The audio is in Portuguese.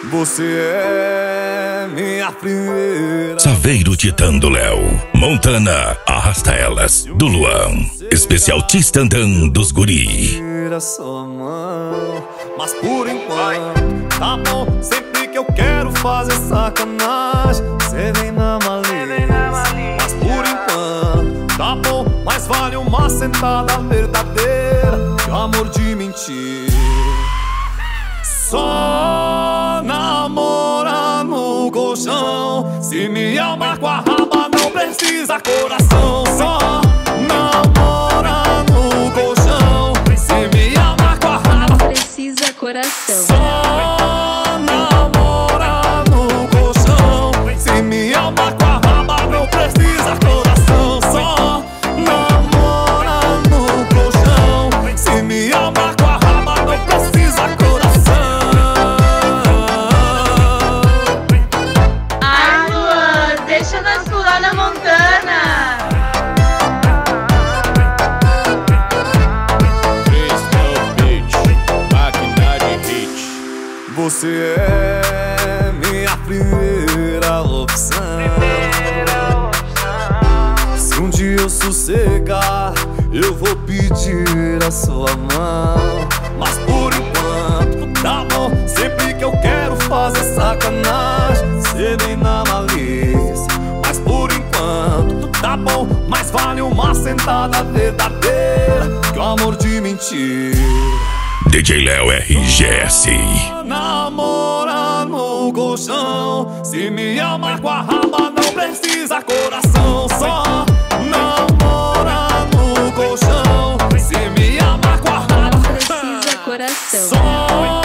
Você é minha primeira. Saveiro Titã do Léo, Montana, Arrasta Elas, do Luan, especial Tistandã dos Guri. Sua mão, mas por enquanto tá bom. Sempre que eu quero fazer sacanagem, cê vem na malícia. Mas por enquanto tá bom, mas vale uma sentada verdadeira que o amor de mentira. Só namora no colchão. Se me amar com a raba não precisa coração. Só namora no colchão. Se me amar com a raba não precisa coração. Só namora no colchão. Se me amar com a raba não precisa coração. Só namora no colchão. Se me amar com a raba não precisa coração. Ai, Luan, deixa nós pular na Montana. Você é minha primeira opção. Se um dia eu sossegar, eu vou pedir a sua mão. Mas por enquanto tá bom. Sempre que eu quero fazer sacanagem, cê vem na malícia. Mas por enquanto tá bom, mas vale uma sentada verdadeira que o amor de mentira. DJ Léo RGS. Namora no colchão. Se me amar com a raba não precisa coração. Só namora no colchão. Se me amar com a raba não precisa coração. só